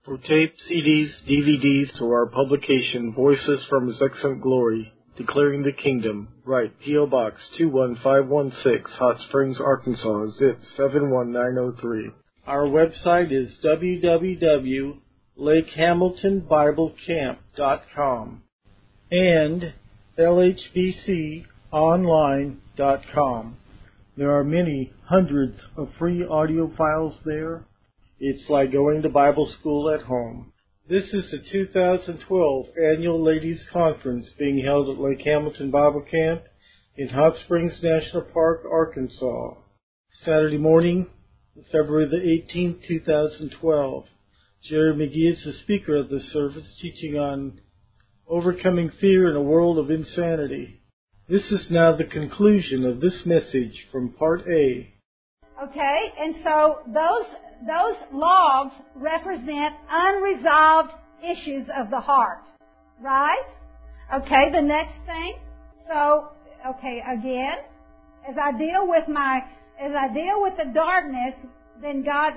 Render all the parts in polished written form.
For tape, CDs, DVDs, to our publication, Voices from His Excellent Glory, Declaring the Kingdom, write P.O. Box 21516, Hot Springs, Arkansas, zip 71903. Our website is www.lakehamiltonbiblecamp.com and lhbconline.com. There are many hundreds of free audio files there. It's like going to Bible school at home. This is the 2012 Annual Ladies Conference being held at Lake Hamilton Bible Camp in Hot Springs National Park, Arkansas. Saturday morning, February the 18th, 2012. Jerry McGee is the speaker of the service, teaching on overcoming fear in a world of insanity. This is now the conclusion of this message from Part A. Okay, and so those logs represent unresolved issues of the heart, right? Okay, the next thing. So, okay, again, as I deal with the darkness, then God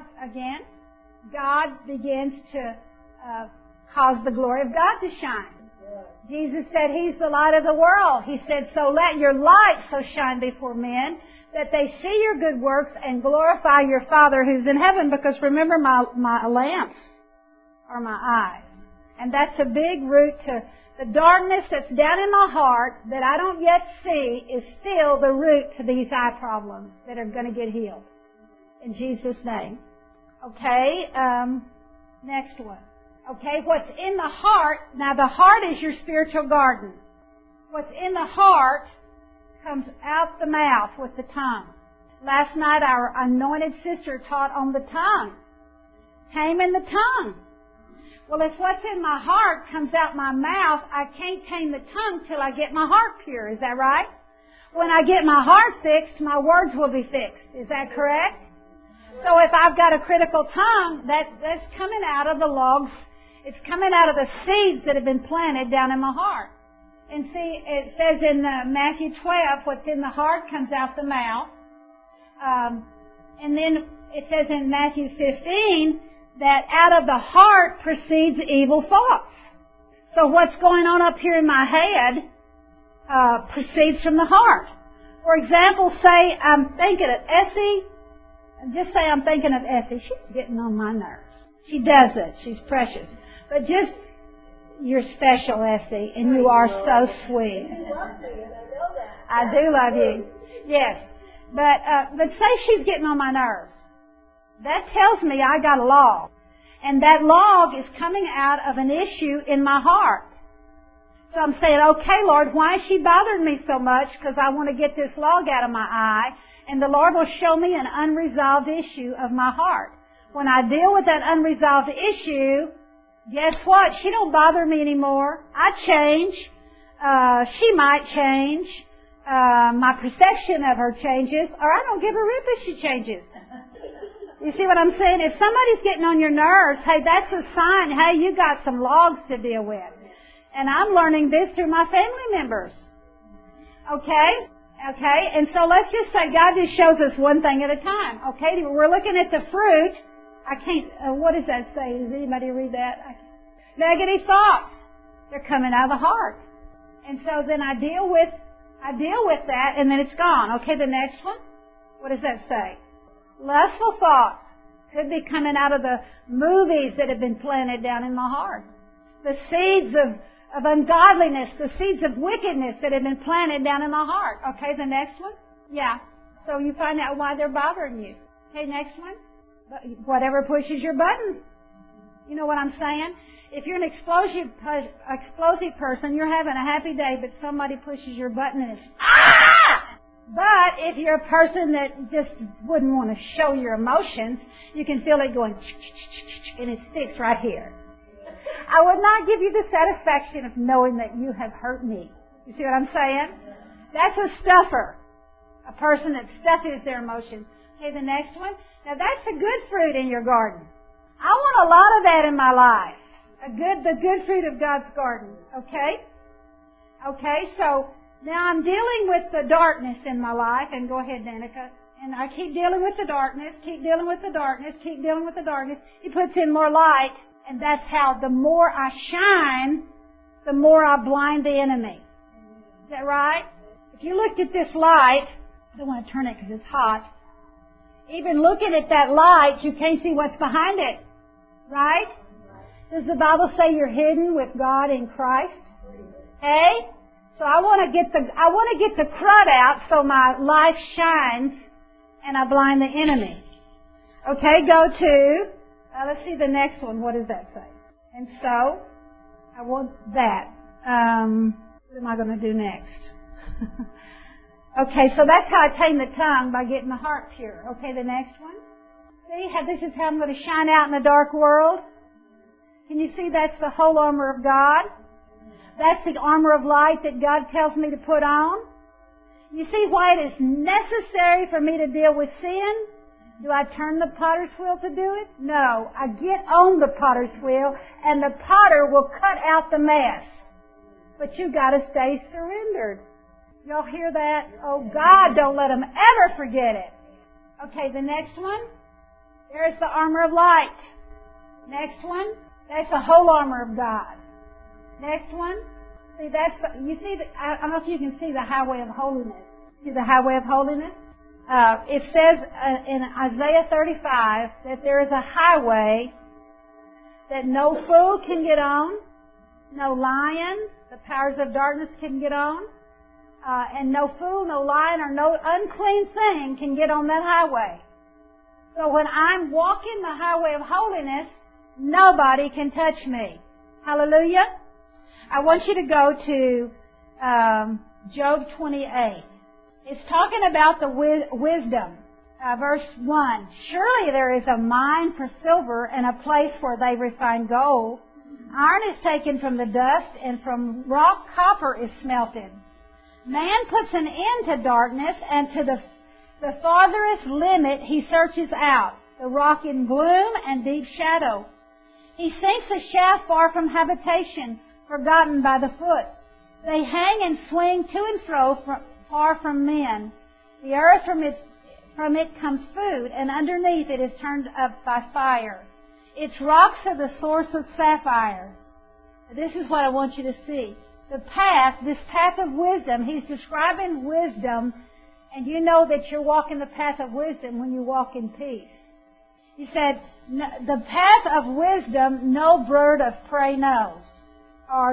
begins to cause the glory of God to shine. Jesus said He's the light of the world. He said, so let your light so shine before men that they see your good works and glorify your Father who's in heaven. Because remember, my lamps are my eyes. And that's a big root to the darkness that's down in my heart that I don't yet see is still the root to these eye problems that are going to get healed. In Jesus' name. Okay, next one. Okay, what's in the heart, now the heart is your spiritual garden. What's in the heart comes out the mouth with the tongue. Last night our anointed sister taught on the tongue. Taming the tongue. Well, if what's in my heart comes out my mouth, I can't tame the tongue till I get my heart pure. Is that right? When I get my heart fixed, my words will be fixed. Is that correct? So if I've got a critical tongue, that's coming out of the logs. It's coming out of the seeds that have been planted down in my heart. And see, it says in Matthew 12, what's in the heart comes out the mouth. And then it says in Matthew 15 that out of the heart proceeds evil thoughts. So what's going on up here in my head proceeds from the heart. For example, say I'm thinking of Essie. Just say I'm thinking of Essie. She's getting on my nerves. She does it. She's precious. But just, you're special, Essie, and you are so sweet. I do love you. Yes. But say she's getting on my nerves. That tells me I got a log. And that log is coming out of an issue in my heart. So I'm saying, okay, Lord, why is she bothering me so much? Because I want to get this log out of my eye. And the Lord will show me an unresolved issue of my heart. When I deal with that unresolved issue, guess what? She don't bother me anymore. I change. She might change. My perception of her changes, or I don't give a rip if she changes. You see what I'm saying? If somebody's getting on your nerves, hey, that's a sign, hey, you got some logs to deal with. And I'm learning this through my family members. Okay? Okay? And so let's just say God just shows us one thing at a time. Okay? We're looking at the fruit. I can't, what does that say? Does anybody read that? Negative thoughts. They're coming out of the heart. And so then I deal with that and then it's gone. Okay, the next one. What does that say? Lustful thoughts could be coming out of the movies that have been planted down in my heart. The seeds of ungodliness, the seeds of wickedness that have been planted down in my heart. Okay, the next one. Yeah. So you find out why they're bothering you. Okay, next one. Whatever pushes your button. You know what I'm saying? If you're an explosive person, you're having a happy day, but somebody pushes your button and it's ah! But if you're a person that just wouldn't want to show your emotions, you can feel it going and it sticks right here. I would not give you the satisfaction of knowing that you have hurt me. You see what I'm saying? That's a stuffer. A person that stuffs their emotions. Okay, the next one. Now that's a good fruit in your garden. I want a lot of that in my life. The good fruit of God's garden. Okay? Okay, so now I'm dealing with the darkness in my life. And go ahead, Danica. And I keep dealing with the darkness, keep dealing with the darkness, keep dealing with the darkness. He puts in more light. And that's how the more I shine, the more I blind the enemy. Is that right? If you looked at this light, I don't want to turn it because it's hot. Even looking at that light, you can't see what's behind it. Right? Does the Bible say you're hidden with God in Christ? Hey? So I want to get the crud out so my life shines and I blind the enemy. Okay, go to, let's see the next one. What does that say? And so, I want that. What am I going to do next? Okay, so that's how I tame the tongue, by getting the heart pure. Okay, the next one. See how this is how I'm going to shine out in the dark world? Can you see that's the whole armor of God? That's the armor of light that God tells me to put on. You see why it is necessary for me to deal with sin? Do I turn the potter's wheel to do it? No. I get on the potter's wheel and the potter will cut out the mess. But you got to stay surrendered. Y'all hear that? Oh God, don't let them ever forget it. Okay, the next one. There's the armor of light. Next one. That's the whole armor of God. Next one. See, I don't know if you can see the highway of holiness. See the highway of holiness? It says in Isaiah 35 that there is a highway that no fool can get on, no lion, the powers of darkness can get on, and no fool, no lion, or no unclean thing can get on that highway. So when I'm walking the highway of holiness, nobody can touch me. Hallelujah. I want you to go to Job 28. It's talking about the wisdom. Verse 1. Surely there is a mine for silver and a place where they refine gold. Iron is taken from the dust, and from rock copper is smelted. Man puts an end to darkness, and to the farthest limit he searches out, the rock in gloom and deep shadow. He sinks a shaft far from habitation, forgotten by the foot. They hang and swing to and fro far from men. The earth from it comes food, and underneath it is turned up by fire. Its rocks are the source of sapphires. This is what I want you to see. This path of wisdom, he's describing wisdom, and you know that you're walking the path of wisdom when you walk in peace. He said, the path of wisdom no bird of prey knows. Or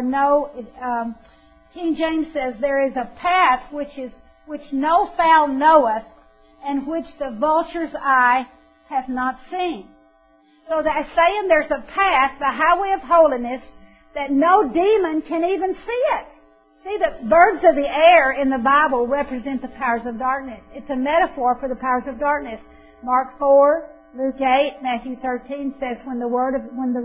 King James says, there is a path which no fowl knoweth, and which the vulture's eye hath not seen. So that's saying there's a path, the highway of holiness, that no demon can even see it. See, the birds of the air in the Bible represent the powers of darkness. It's a metaphor for the powers of darkness. Mark 4, Luke 8, Matthew 13 says when the word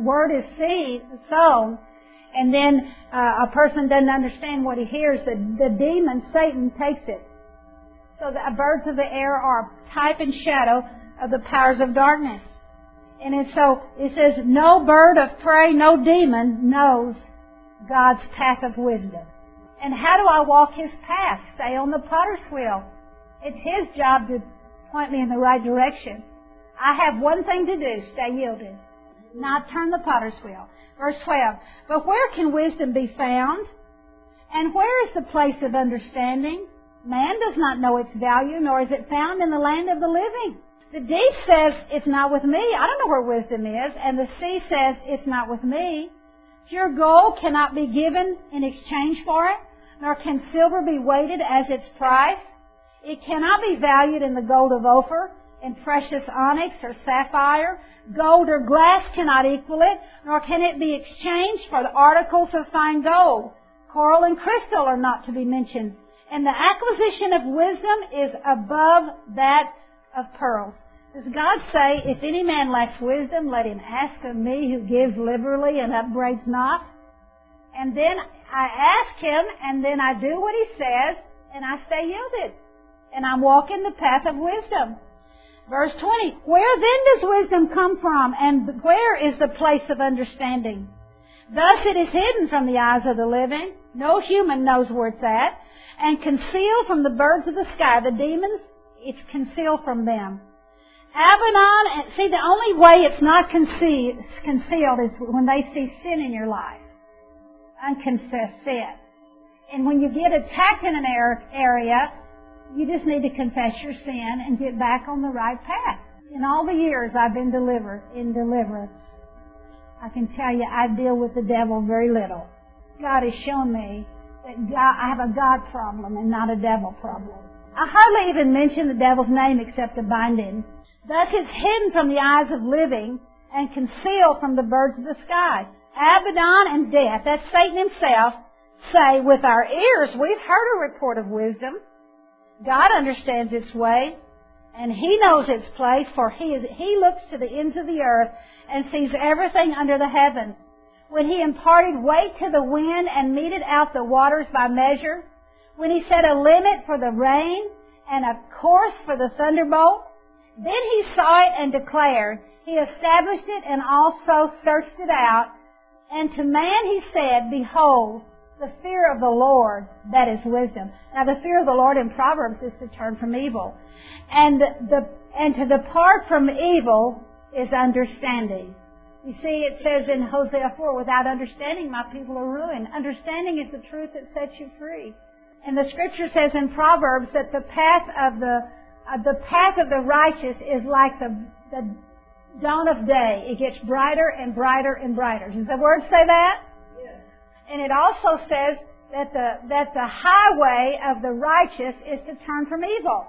is sown, and then a person doesn't understand what he hears, the demon, Satan, takes it. So the birds of the air are a type and shadow of the powers of darkness. And so it says, no bird of prey, no demon knows God's path of wisdom. And how do I walk His path? Stay on the potter's wheel. It's His job to point me in the right direction. I have one thing to do, stay yielded, not turn the potter's wheel. Verse 12, but where can wisdom be found? And where is the place of understanding? Man does not know its value, nor is it found in the land of the living. The deep says, it's not with me. I don't know where wisdom is. And the sea says, it's not with me. Pure gold cannot be given in exchange for it, nor can silver be weighted as its price. It cannot be valued in the gold of Ophir, in precious onyx or sapphire. Gold or glass cannot equal it, nor can it be exchanged for the articles of fine gold. Coral and crystal are not to be mentioned. And the acquisition of wisdom is above that of pearls. Does God say, if any man lacks wisdom, let him ask of me, who gives liberally and upbraids not? And then I ask Him, and then I do what He says, and I stay yielded. And I'm walking the path of wisdom. Verse 20, where then does wisdom come from, and where is the place of understanding? Thus it is hidden from the eyes of the living. No human knows where it's at. And concealed from the birds of the sky. The demons, it's concealed from them. Abaddon, and see, the only way it's not concealed is when they see sin in your life. Unconfessed sin. And when you get attacked in an area, you just need to confess your sin and get back on the right path. In all the years I've been in deliverance, I can tell you I deal with the devil very little. God has shown me that I have a God problem and not a devil problem. I hardly even mention the devil's name except to bind him. Thus it's hidden from the eyes of living and concealed from the birds of the sky. Abaddon and death, that's Satan himself, say, with our ears we've heard a report of wisdom. God understands its way, and He knows its place, for He looks to the ends of the earth and sees everything under the heavens. When He imparted weight to the wind and meted out the waters by measure, when He set a limit for the rain and a course for the thunderbolt, then He saw it and declared. He established it and also searched it out. And to man He said, Behold, the fear of the Lord, that is wisdom. Now the fear of the Lord in Proverbs is to turn from evil. And to depart from evil is understanding. You see, it says in Hosea 4, without understanding my people are ruined. Understanding is the truth that sets you free. And the scripture says in Proverbs that the path of the righteous is like the dawn of day. It gets brighter and brighter and brighter. Does the word say that? Yes. And it also says that the highway of the righteous is to turn from evil.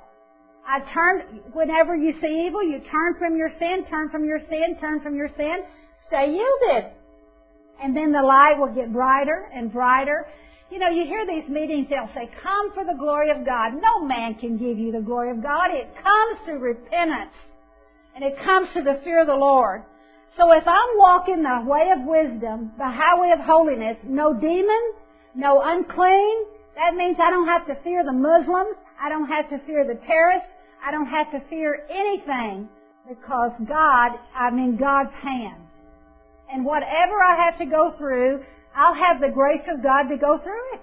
Whenever you see evil, you turn from your sin, turn from your sin, turn from your sin, stay yielded. And then the light will get brighter and brighter. You know, you hear these meetings, they'll say, come for the glory of God. No man can give you the glory of God. It comes through repentance. And it comes to the fear of the Lord. So if I'm walking the way of wisdom, the highway of holiness, no demon, no unclean, that means I don't have to fear the Muslims. I don't have to fear the terrorists. I don't have to fear anything because I'm in God's hands. And whatever I have to go through, I'll have the grace of God to go through it.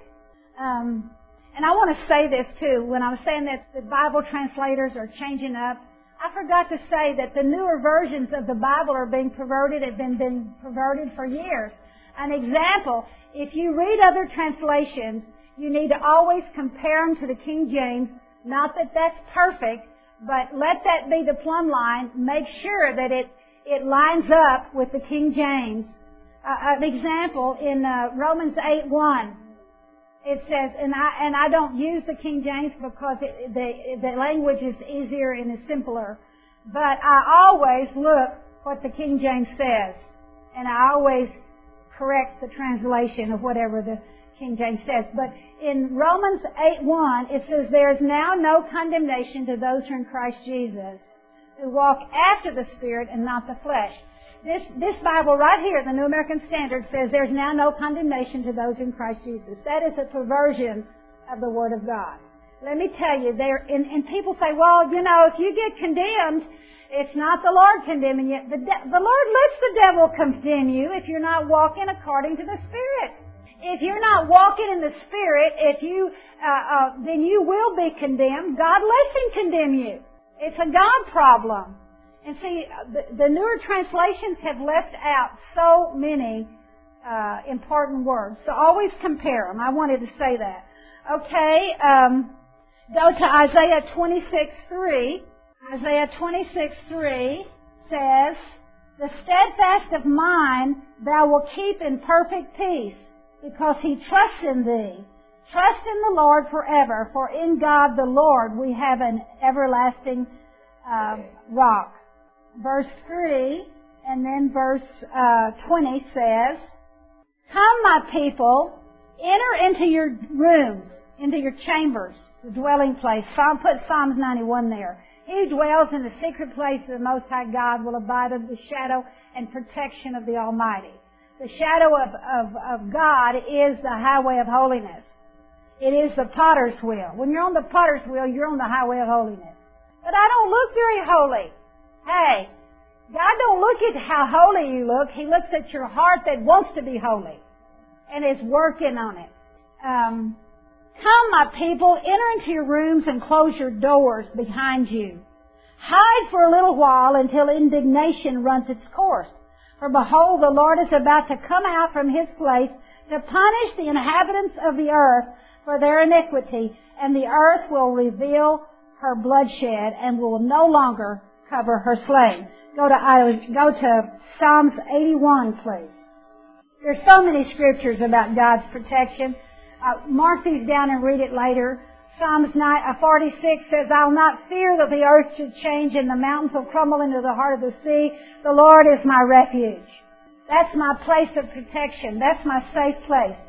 And I want to say this too. When I was saying that the Bible translators are changing up, I forgot to say that the newer versions of the Bible are being perverted, have been perverted for years. An example, if you read other translations, you need to always compare them to the King James. Not that that's perfect, but let that be the plumb line. Make sure that it lines up with the King James. An example, in Romans 8:1, it says, and I don't use the King James because the language is easier and is simpler, but I always look what the King James says, and I always correct the translation of whatever the King James says. But in Romans 8:1, it says, there is now no condemnation to those who are in Christ Jesus, who walk after the Spirit and not the flesh. This Bible right here, the New American Standard, says there's now no condemnation to those in Christ Jesus. That is a perversion of the Word of God. Let me tell you, and people say, well, you know, if you get condemned, it's not the Lord condemning you. The Lord lets the devil condemn you if you're not walking according to the Spirit. If you're not walking in the Spirit, then you will be condemned. God lets Him condemn you. It's a God problem. And see, the newer translations have left out so many important words. So always compare them. I wanted to say that. Okay, go to Isaiah 26:3. Isaiah 26:3 says, the steadfast of mind thou wilt keep in perfect peace, because he trusts in thee. Trust in the Lord forever, for in God the Lord we have an everlasting rock. Verse 3 and then verse 20 says, come, my people, enter into your rooms, into your chambers, the dwelling place. Put Psalms 91 there. He who dwells in the secret place of the Most High God will abide under the shadow and protection of the Almighty. The shadow of God is the highway of holiness. It is the potter's wheel. When you're on the potter's wheel, you're on the highway of holiness. But I don't look very holy. Hey, God don't look at how holy you look. He looks at your heart that wants to be holy and is working on it. Come, my people, enter into your rooms and close your doors behind you. Hide for a little while until indignation runs its course. For behold, the Lord is about to come out from His place to punish the inhabitants of the earth for their iniquity, and the earth will reveal her bloodshed and will no longer cover her slain. Go to Psalms 81, please. There's so many scriptures about God's protection. Mark these down and read it later. Psalms 46 says, I'll not fear that the earth should change and the mountains will crumble into the heart of the sea. The Lord is my refuge. That's my place of protection. That's my safe place.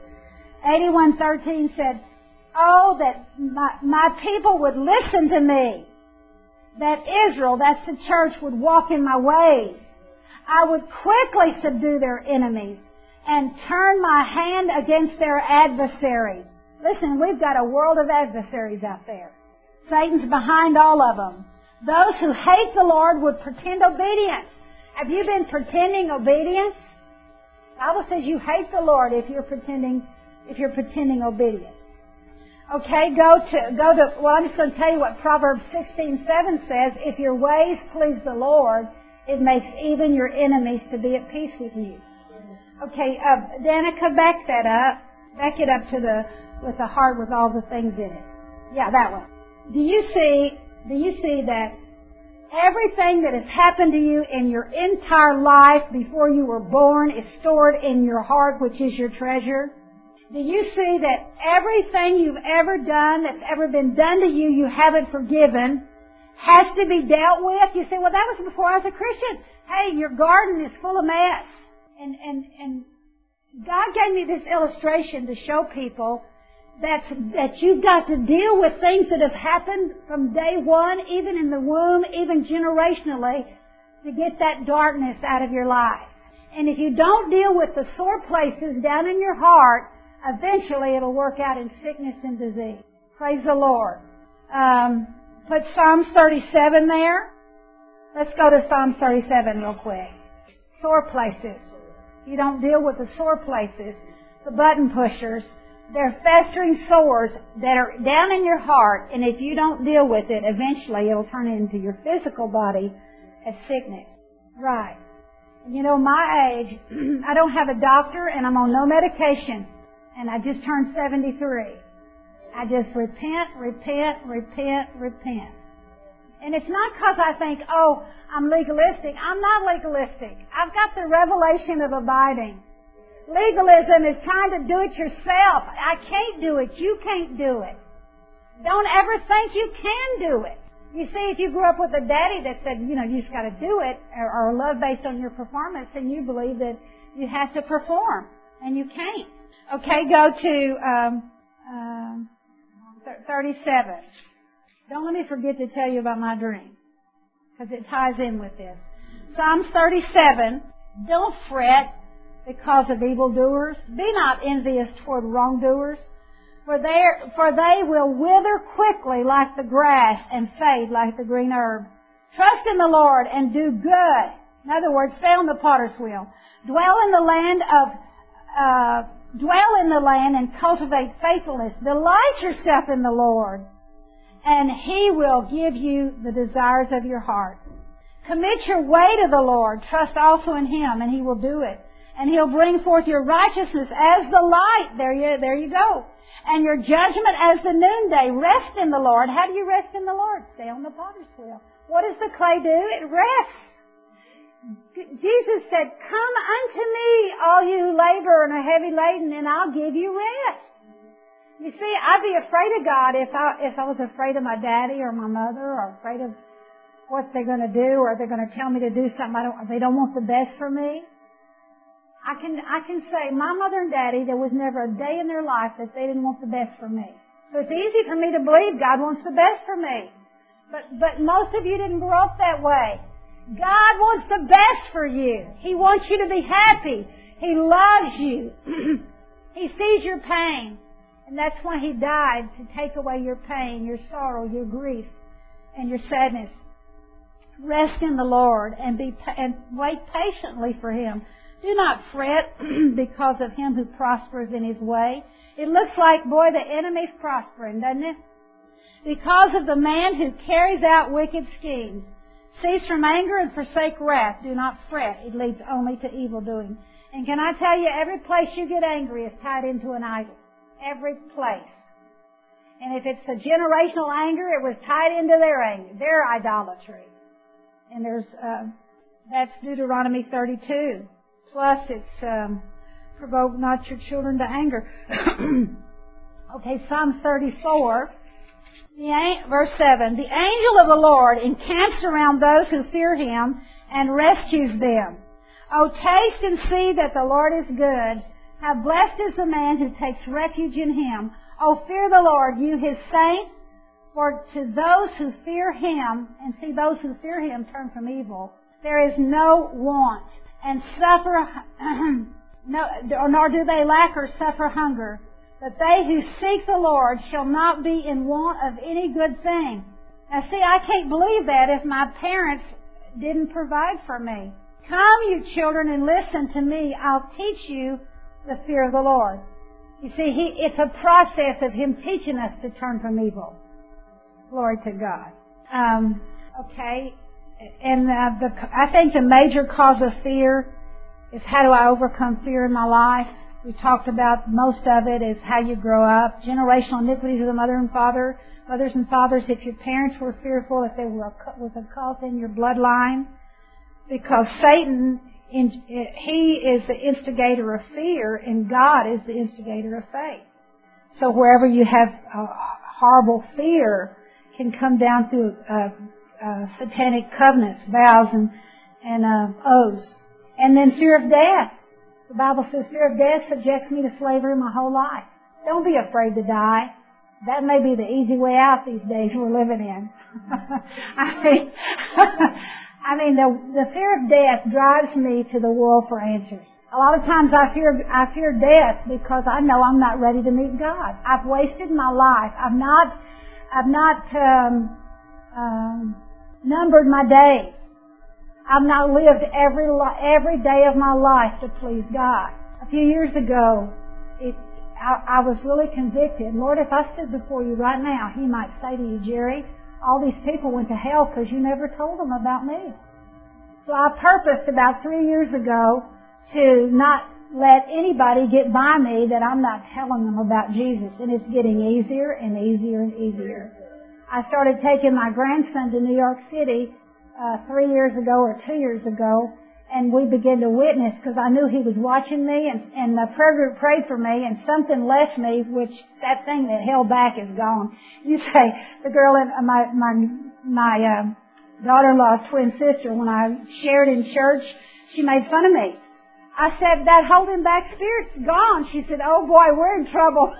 81:13 said, oh, that my people would listen to me. That Israel, that's the church, would walk in my ways. I would quickly subdue their enemies and turn my hand against their adversaries. Listen, we've got a world of adversaries out there. Satan's behind all of them. Those who hate the Lord would pretend obedience. Have you been pretending obedience? The Bible says you hate the Lord if you're pretending obedience. Okay, well, I'm just going to tell you what Proverbs 16:7 says. If your ways please the Lord, it makes even your enemies to be at peace with you. Okay, Danica, back it up to with the heart with all the things in it. Yeah, that one. Do you see that everything that has happened to you in your entire life before you were born is stored in your heart, which is your treasure? Do you see that everything you've ever done that's ever been done to you, you haven't forgiven, has to be dealt with? You say, well, that was before I was a Christian. Hey, your garden is full of mess. And God gave me this illustration to show people that you've got to deal with things that have happened from day one, even in the womb, even generationally, to get that darkness out of your life. And if you don't deal with the sore places down in your heart, eventually it'll work out in sickness and disease. Praise the Lord. Put Psalms 37 there. Let's go to Psalms 37 real quick. Sore places. You don't deal with the sore places, the button pushers. They're festering sores that are down in your heart, and if you don't deal with it, eventually it'll turn into your physical body as sickness. Right. You know, my age, I don't have a doctor, and I'm on no medication, and I just turned 73. I just repent. And it's not because I think, oh, I'm legalistic. I'm not legalistic. I've got the revelation of abiding. Legalism is trying to do it yourself. I can't do it. You can't do it. Don't ever think you can do it. You see, if you grew up with a daddy that said, you just got to do it, or love based on your performance, then you believe that you have to perform, and you can't. Okay, go to 37. Don't let me forget to tell you about my dream, because it ties in with this. Psalms 37, don't fret because of evildoers. Be not envious toward wrongdoers, for they will wither quickly like the grass and fade like the green herb. Trust in the Lord and do good. In other words, stay on the potter's wheel. Dwell in the land and cultivate faithfulness. Delight yourself in the Lord, and He will give you the desires of your heart. Commit your way to the Lord. Trust also in Him, and He will do it. And He'll bring forth your righteousness as the light. There you go. And your judgment as the noonday. Rest in the Lord. How do you rest in the Lord? Stay on the potter's wheel. What does the clay do? It rests. Jesus said, come unto me, all you who labor and are heavy laden, and I'll give you rest. You see, I'd be afraid of God if I was afraid of my daddy or my mother, or afraid of what they're going to do, or they're going to tell me to do something they don't want the best for me. I can say, my mother and daddy, there was never a day in their life that they didn't want the best for me. So it's easy for me to believe God wants the best for me. But most of you didn't grow up that way. God wants the best for you. He wants you to be happy. He loves you. He sees your pain. And that's why He died, to take away your pain, your sorrow, your grief, and your sadness. Rest in the Lord and wait patiently for Him. Do not fret because of him who prospers in his way. It looks like, boy, the enemy's prospering, doesn't it? Because of the man who carries out wicked schemes. Cease from anger and forsake wrath. Do not fret. It leads only to evil doing. And can I tell you, every place you get angry is tied into an idol. Every place. And if it's a generational anger, it was tied into their anger, their idolatry. And that's Deuteronomy 32. Plus it's, provoke not your children to anger. Okay, Psalm 34. Verse 7, the angel of the Lord encamps around those who fear Him and rescues them. Oh, taste and see that the Lord is good. How blessed is the man who takes refuge in Him. Oh, fear the Lord, you His saints, for to those who fear Him, and see those who fear Him turn from evil, there is no want, and suffer, nor do they lack or suffer hunger. But they who seek the Lord shall not be in want of any good thing. Now see, I can't believe that if my parents didn't provide for me. Come, you children, and listen to me. I'll teach you the fear of the Lord. You see, it's a process of Him teaching us to turn from evil. Glory to God. Okay. And I think the major cause of fear is how do I overcome fear in my life? We talked about most of it is how you grow up. Generational iniquities of the mothers and fathers, if your parents were fearful, if there was a cult in your bloodline. Because Satan, he is the instigator of fear, and God is the instigator of faith. So wherever you have horrible fear can come down through satanic covenants, vows, and oaths. And then fear of death. The Bible says fear of death subjects me to slavery my whole life. Don't be afraid to die. That may be the easy way out these days we're living in. I mean, the fear of death drives me to the world for answers. A lot of times I fear death because I know I'm not ready to meet God. I've wasted my life. I've not numbered my days. I've not lived every day of my life to please God. A few years ago, I was really convicted. Lord, if I stood before you right now, He might say to you, Jerry, all these people went to hell because you never told them about me. So I purposed about 3 years ago to not let anybody get by me that I'm not telling them about Jesus. And it's getting easier and easier and easier. I started taking my grandson to New York City 3 years ago or 2 years ago, and we began to witness because I knew he was watching me, and the prayer group prayed for me, and something left me, which that thing that held back is gone. You say, the girl in my daughter-in-law's twin sister, when I shared in church, she made fun of me. I said, that holding back spirit's gone. She said, oh boy, we're in trouble.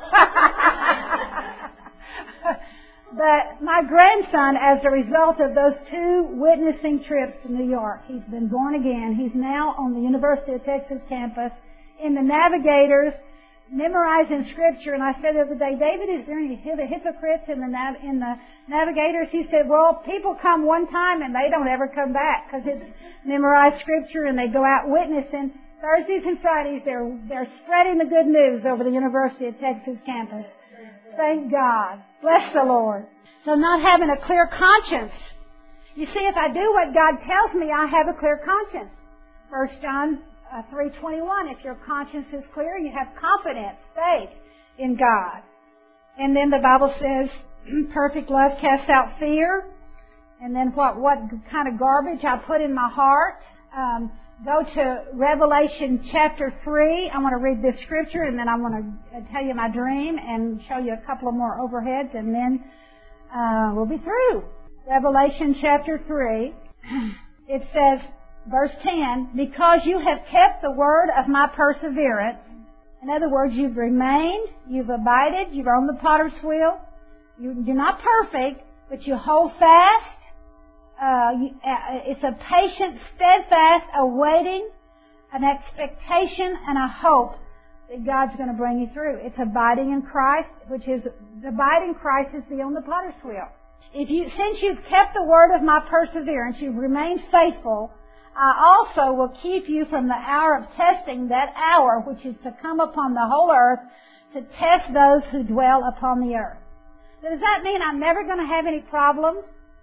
But my grandson, as a result of those 2 witnessing trips to New York, he's been born again. He's now on the University of Texas campus in the Navigators, memorizing Scripture. And I said the other day, David, is there any hypocrites in the Navigators? He said, well, people come one time and they don't ever come back because it's memorized Scripture and they go out witnessing. Thursdays and Fridays, they're spreading the good news over the University of Texas campus. Thank God. Bless the Lord. So not having a clear conscience. You see, if I do what God tells me, I have a clear conscience. 1 John 3:21, if your conscience is clear, you have confidence, faith in God. And then the Bible says, perfect love casts out fear. And then what kind of garbage I put in my heart. Go to Revelation chapter 3. I want to read this scripture and then I want to tell you my dream and show you a couple of more overheads and then we'll be through. Revelation chapter 3. It says, verse 10, because you have kept the word of my perseverance. In other words, you've remained, you've abided, you're on the potter's wheel. You're not perfect, but you hold fast. It's a patient, steadfast, awaiting, an expectation and a hope that God's going to bring you through. It's abiding in Christ, abiding Christ is the on the potter's wheel. Since you've kept the word of my perseverance, you've remained faithful, I also will keep you from the hour of testing, that hour which is to come upon the whole earth to test those who dwell upon the earth. So does that mean I'm never going to have any problems?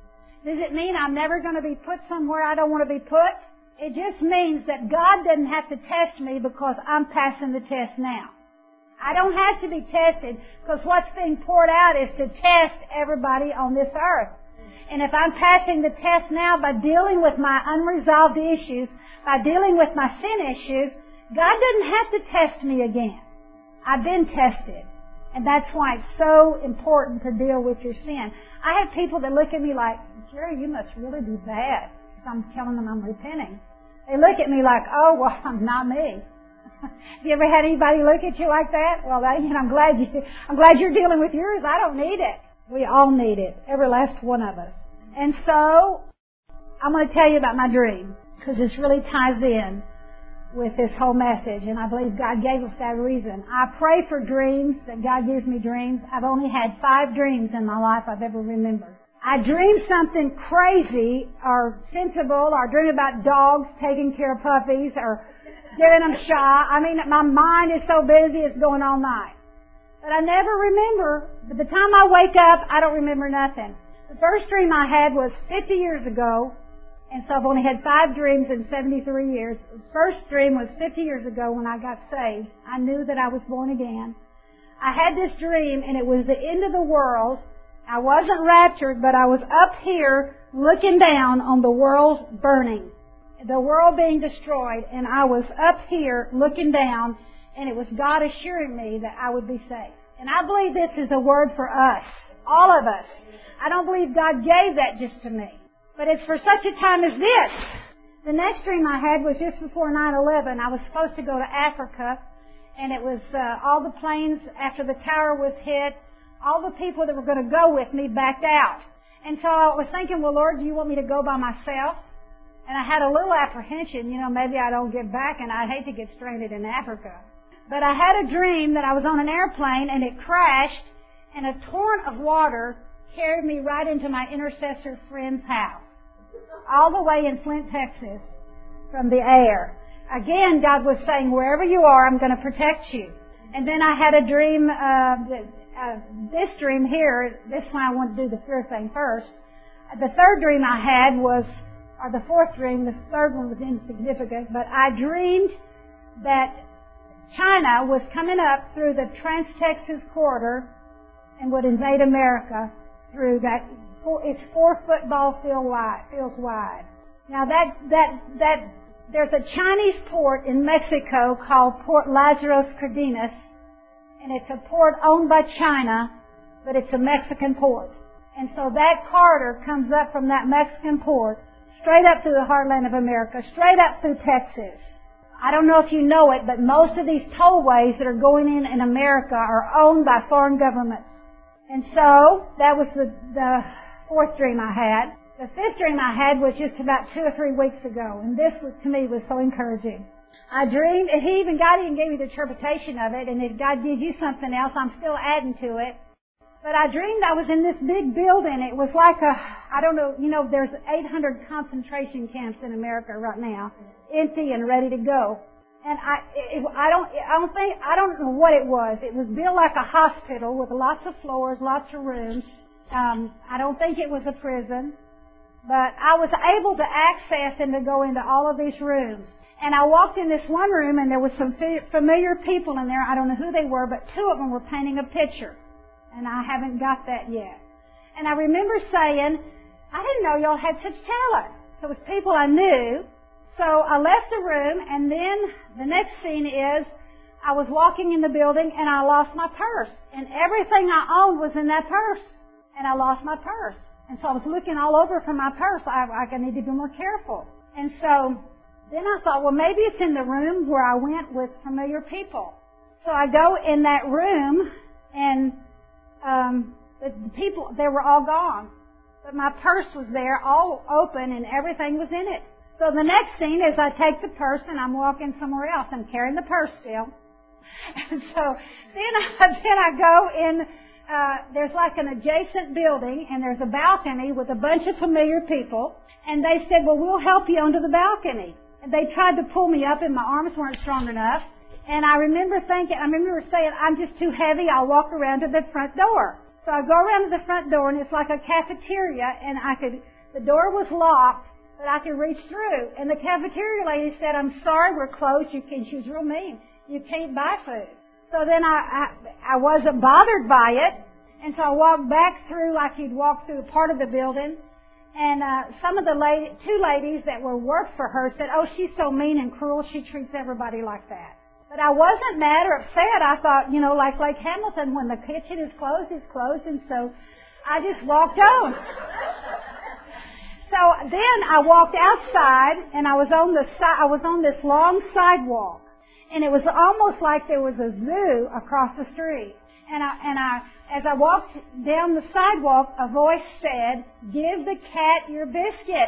Does it mean I'm never going to be put somewhere I don't want to be put? It just means that God doesn't have to test me because I'm passing the test now. I don't have to be tested because what's being poured out is to test everybody on this earth. And if I'm passing the test now by dealing with my unresolved issues, by dealing with my sin issues, God doesn't have to test me again. I've been tested. And that's why it's so important to deal with your sin. I have people that look at me like, Jerry, you must really be bad. Because I'm telling them I'm repenting. They look at me like, oh, well, not me. Have you ever had anybody look at you like that? Well, I'm glad you're dealing with yours. I don't need it. We all need it. Every last one of us. And so, I'm going to tell you about my dream. Because this really ties in with this whole message. And I believe God gave us that reason. I pray for dreams, that God gives me dreams. I've only had 5 dreams in my life I've ever remembered. I dream something crazy or sensible, or dream about dogs taking care of puppies, or giving them shot. I mean, my mind is so busy it's going all night. But I never remember. By the time I wake up, I don't remember nothing. The first dream I had was 50 years ago, and so I've only had 5 dreams in 73 years. The first dream was 50 years ago when I got saved. I knew that I was born again. I had this dream, and it was the end of the world. I wasn't raptured, but I was up here looking down on the world burning, the world being destroyed, and I was up here looking down, and it was God assuring me that I would be saved. And I believe this is a word for us, all of us. I don't believe God gave that just to me, but it's for such a time as this. The next dream I had was just before 9/11. I was supposed to go to Africa, and it was all the planes after the tower was hit. All the people that were going to go with me backed out. And so I was thinking, well, Lord, do you want me to go by myself? And I had a little apprehension, maybe I don't get back, and I'd hate to get stranded in Africa. But I had a dream that I was on an airplane, and it crashed, and a torrent of water carried me right into my intercessor friend's house, all the way in Flint, Texas, from the air. Again, God was saying, wherever you are, I'm going to protect you. And then I had a dream, this dream here, this one I want to do the fear thing first. The third dream I had was, or the fourth dream, the third one was insignificant, but I dreamed that China was coming up through the Trans-Texas corridor and would invade America through that. It's 4 football fields wide. Now there's a Chinese port in Mexico called Port Lázaro Cárdenas, and it's a port owned by China, but it's a Mexican port. And so that corridor comes up from that Mexican port, straight up through the heartland of America, straight up through Texas. I don't know if you know it, but most of these tollways that are going in America are owned by foreign governments. And so, that was the fourth dream I had. The fifth dream I had was just about 2 or 3 weeks ago, and this was, to me, was so encouraging. I dreamed, and God even gave me the interpretation of it, and if God gives you something else, I'm still adding to it. But I dreamed I was in this big building. It was like there's 800 concentration camps in America right now, empty and ready to go. And I don't know what it was. It was built like a hospital with lots of floors, lots of rooms. I don't think it was a prison. But I was able to access and to go into all of these rooms. And I walked in this one room, and there was some familiar people in there. I don't know who they were, but 2 of them were painting a picture. And I haven't got that yet. And I remember saying, I didn't know y'all had such talent. So it was people I knew. So I left the room, and then the next scene is I was walking in the building, and I lost my purse. And everything I owned was in that purse. And I lost my purse. And so I was looking all over for my purse. I need to be more careful. And so then I thought, well, maybe it's in the room where I went with familiar people. So I go in that room, and the people, they were all gone. But my purse was there, all open, and everything was in it. So the next scene is I take the purse, and I'm walking somewhere else. I'm carrying the purse still. And so then I go in, there's like an adjacent building, and there's a balcony with a bunch of familiar people. And they said, well, we'll help you onto the balcony. And they tried to pull me up, and my arms weren't strong enough. And I remember saying, I'm just too heavy, I'll walk around to the front door. So I go around to the front door, and it's like a cafeteria, and The door was locked, but I could reach through. And the cafeteria lady said, I'm sorry, we're closed. She was real mean. You can't buy food. So then I wasn't bothered by it. And so I walked back through like you'd walk through a part of the building. And some of the two ladies that worked for her said, oh, she's so mean and cruel. She treats everybody like that. But I wasn't mad or upset. I thought, like Lake Hamilton, when the kitchen is closed, it's closed. And so I just walked on. So then I walked outside, and I was on this long sidewalk. And it was almost like there was a zoo across the street. And as I walked down the sidewalk, a voice said, give the cat your biscuit.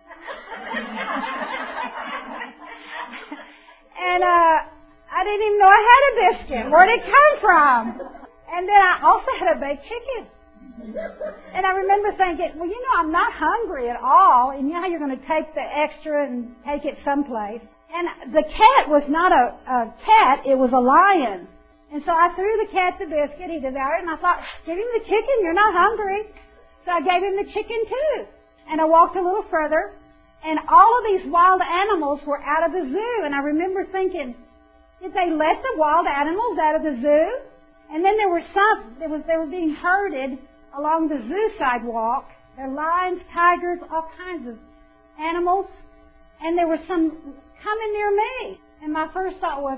And I didn't even know I had a biscuit. Where'd it come from? And then I also had a baked chicken. And I remember thinking, well, I'm not hungry at all. And you know how you're going to take the extra and take it someplace. And the cat was not a cat, it was a lion. And so I threw the cat the biscuit, he devoured it, and I thought, give him the chicken, you're not hungry. So I gave him the chicken too. And I walked a little further, and all of these wild animals were out of the zoo. And I remember thinking, did they let the wild animals out of the zoo? And then they were being herded along the zoo sidewalk. There were lions, tigers, all kinds of animals. And there were some coming near me. And my first thought was,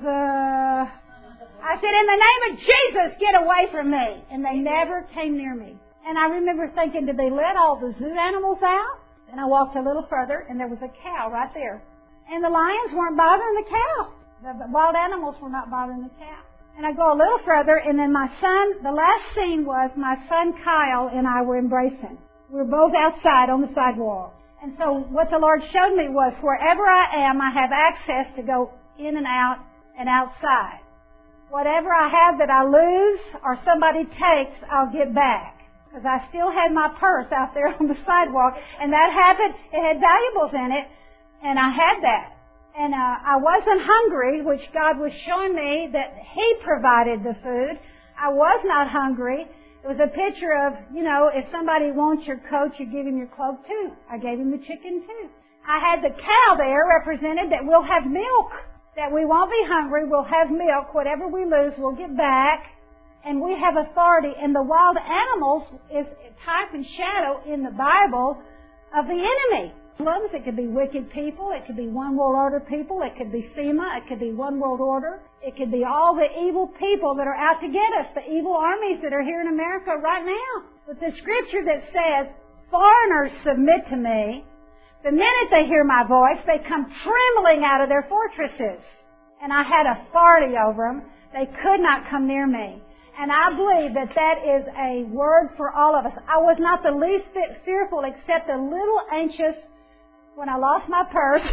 I said, in the name of Jesus, get away from me. And they never came near me. And I remember thinking, did they let all the zoo animals out? And I walked a little further, and there was a cow right there. And the lions weren't bothering the cow. The wild animals were not bothering the cow. And I go a little further, and then my son, the last scene was my son Kyle and I were embracing. We were both outside on the sidewalk. And so what the Lord showed me was wherever I am, I have access to go in and out and outside. Whatever I have that I lose or somebody takes, I'll get back. Because I still had my purse out there on the sidewalk. And that happened, it had valuables in it. And I had that. And I wasn't hungry, which God was showing me that He provided the food. I was not hungry. It was a picture of, if somebody wants your coat, you give him your cloak too. I gave him the chicken too. I had the cow there represented that we'll have milk. That we won't be hungry, we'll have milk. Whatever we lose, we'll get back. And we have authority. And the wild animals is type and shadow in the Bible of the enemy. It could be wicked people. It could be one world order people. It could be FEMA. It could be one world order. It could be all the evil people that are out to get us, the evil armies that are here in America right now. But the scripture that says, foreigners submit to me, the minute they hear my voice, they come trembling out of their fortresses. And I had authority over them. They could not come near me. And I believe that that is a word for all of us. I was not the least bit fearful except a little anxious when I lost my purse.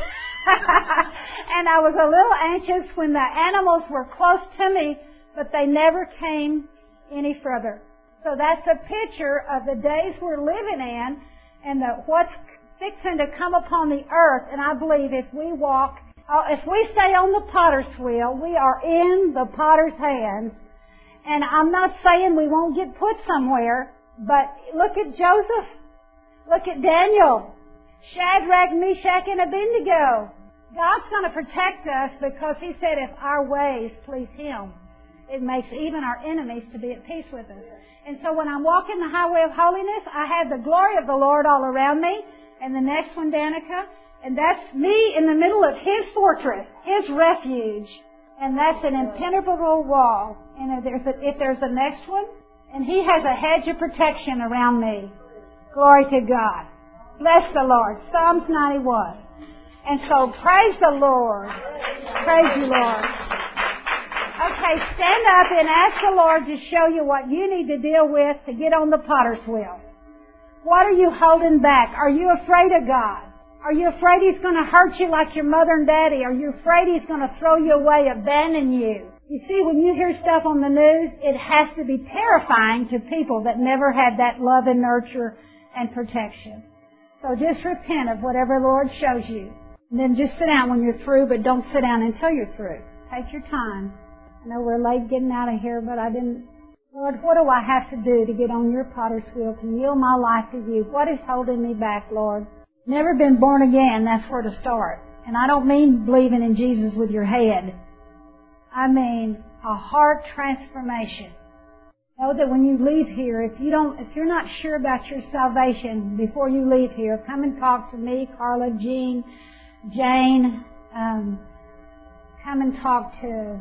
And I was a little anxious when the animals were close to me, but they never came any further. So that's a picture of the days we're living in and what's fixing to come upon the earth. And I believe if we stay on the potter's wheel, we are in the potter's hands. And I'm not saying we won't get put somewhere, but look at Joseph. Look at Daniel. Shadrach, Meshach, and Abednego. God's going to protect us because He said if our ways please Him, it makes even our enemies to be at peace with us. And so when I'm walking the highway of holiness, I have the glory of the Lord all around me. And the next one, Danica, and that's me in the middle of His fortress, His refuge. And that's an impenetrable wall. And if there's a next one, and He has a hedge of protection around me. Glory to God. Bless the Lord. Psalms 91. And so praise the Lord. Praise you, Lord. Okay, stand up and ask the Lord to show you what you need to deal with to get on the potter's wheel. What are you holding back? Are you afraid of God? Are you afraid He's going to hurt you like your mother and daddy? Are you afraid He's going to throw you away, abandon you? You see, when you hear stuff on the news, it has to be terrifying to people that never had that love and nurture and protection. So just repent of whatever the Lord shows you. And then just sit down when you're through, but don't sit down until you're through. Take your time. I know we're late getting out of here, but I didn't Lord, what do I have to do to get on your potter's wheel, to yield my life to you? What is holding me back, Lord? Never been born again, that's where to start. And I don't mean believing in Jesus with your head. I mean a heart transformation. Know that when you leave here, if you're not sure about your salvation before you leave here, come and talk to me, Carla, Jean, Jane. Come and talk to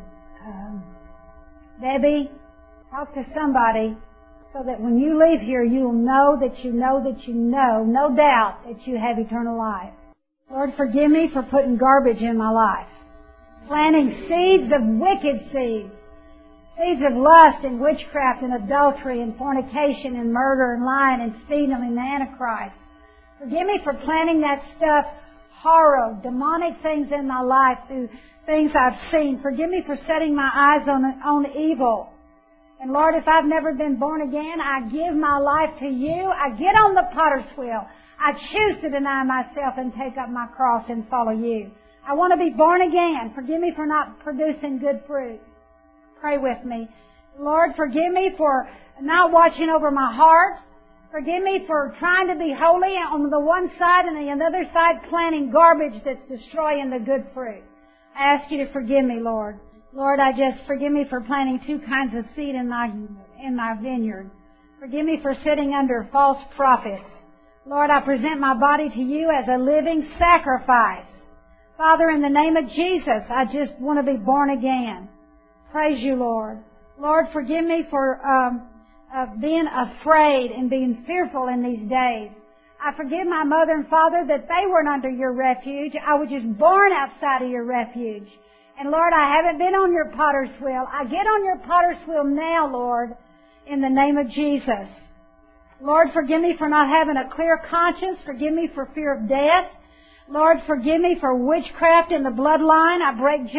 Debbie. Talk to somebody so that when you leave here, you'll know that you know that you know, no doubt that you have eternal life. Lord, forgive me for putting garbage in my life. Planting seeds of wicked seeds. Seeds of lust and witchcraft and adultery and fornication and murder and lying and stealing and antichrist. Forgive me for planting that stuff, horror, demonic things in my life through things I've seen. Forgive me for setting my eyes on evil. And Lord, if I've never been born again, I give my life to you. I get on the potter's wheel. I choose to deny myself and take up my cross and follow you. I want to be born again. Forgive me for not producing good fruit. Pray with me. Lord, forgive me for not watching over my heart. Forgive me for trying to be holy on the one side and the other side planting garbage that's destroying the good fruit. I ask you to forgive me, Lord. Lord, forgive me for planting two kinds of seed in my vineyard. Forgive me for sitting under false prophets. Lord, I present my body to you as a living sacrifice. Father, in the name of Jesus, I just want to be born again. Praise you, Lord. Lord, forgive me for being afraid and being fearful in these days. I forgive my mother and father that they weren't under your refuge. I was just born outside of your refuge. And Lord, I haven't been on your potter's wheel. I get on your potter's wheel now, Lord, in the name of Jesus. Lord, forgive me for not having a clear conscience. Forgive me for fear of death. Lord, forgive me for witchcraft in the bloodline. I break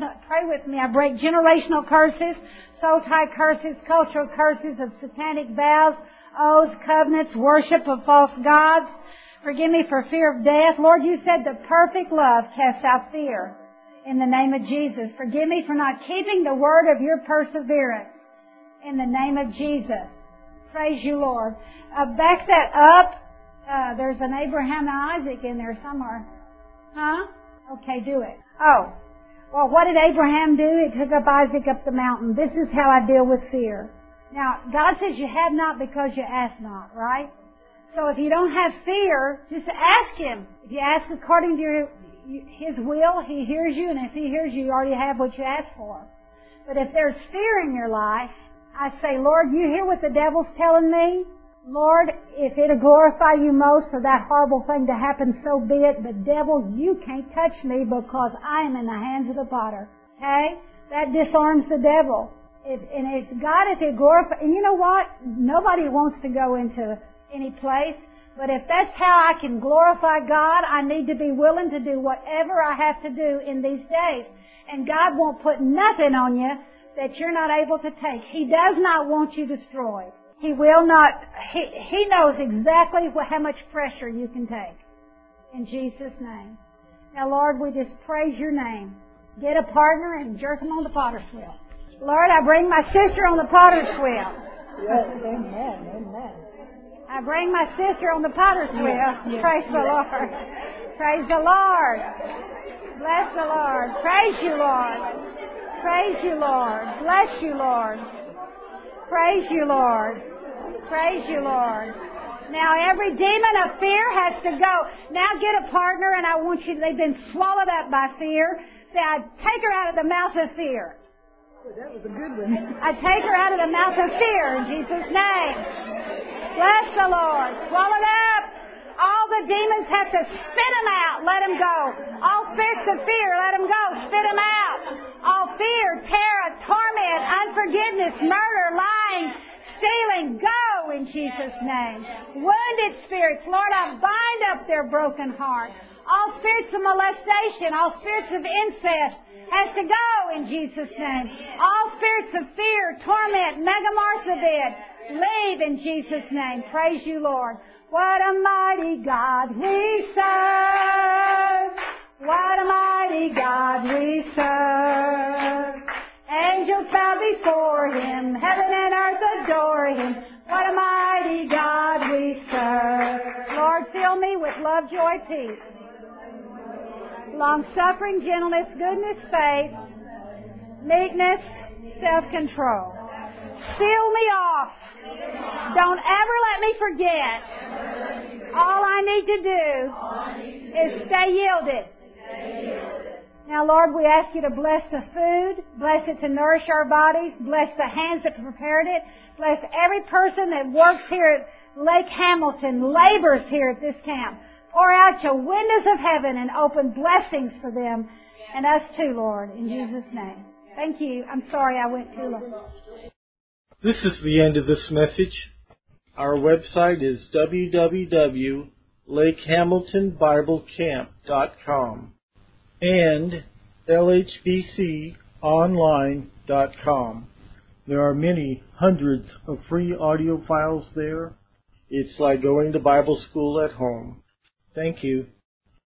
generational curses, soul tie curses, cultural curses of satanic vows, oaths, covenants, worship of false gods. Forgive me for fear of death. Lord, you said the perfect love casts out fear. In the name of Jesus. Forgive me for not keeping the word of your perseverance. In the name of Jesus. Praise you, Lord. Back that up. There's an Abraham and Isaac in there somewhere. Huh? Okay, do it. Oh. Well, what did Abraham do? He took up Isaac up the mountain. This is how I deal with fear. Now, God says you have not because you ask not, right? So if you don't have fear, just ask Him. If you ask according to His will, He hears you, and if He hears you, you already have what you asked for. But if there's fear in your life, I say, Lord, you hear what the devil's telling me? Lord, if it'll glorify you most for that horrible thing to happen, so be it. But devil, you can't touch me because I am in the hands of the potter. Okay? That disarms the devil. If it glorifies, and you know what? Nobody wants to go into any place. But if that's how I can glorify God, I need to be willing to do whatever I have to do in these days. And God won't put nothing on you that you're not able to take. He does not want you destroyed. He will not. He knows exactly how much pressure you can take. In Jesus' name. Now, Lord, we just praise your name. Get a partner and jerk him on the potter's wheel. Lord, I bring my sister on the potter's wheel. Yes, amen, amen. I bring my sister on the potter's wheel. Yes. Praise the Lord. Praise the Lord. Bless the Lord. Praise you, Lord. Praise you, Lord. Bless you, Lord. Praise you, Lord. Praise you, Lord. Now every demon of fear has to go. Now get a partner, and I want you, they've been swallowed up by fear. Say, I take her out of the mouth of fear. That was a good one. I take her out of the mouth of fear in Jesus' name. Bless the Lord. Swallow it up. All the demons have to spit them out. Let them go. All spirits of fear, let them go. Spit them out. All fear, terror, torment, unforgiveness, murder, lying, stealing, go in Jesus' name. Wounded spirits, Lord, I bind up their broken heart. All spirits of molestation, all spirits of incest has to go in Jesus' name. All spirits of fear, torment, megamarsabid, leave in Jesus' name. Praise you, Lord. What a mighty God we serve. What a mighty God we serve. Angels bow before Him. Heaven and earth adore Him. What a mighty God we serve. Lord, fill me with love, joy, peace, long-suffering, gentleness, goodness, faith, meekness, self-control. Seal me off. Don't ever let me forget. All I need to do is stay yielded. Now, Lord, we ask You to bless the food, bless it to nourish our bodies, bless the hands that prepared it, bless every person that works here at Lake Hamilton, labors here at this camp. Pour out Your windows of heaven and open blessings for them and us too, Lord, in Jesus' name. Thank You. I'm sorry I went too long. This is the end of this message. Our website is www.lakehamiltonbiblecamp.com and lhbconline.com. There are many hundreds of free audio files there. It's like going to Bible school at home. Thank you.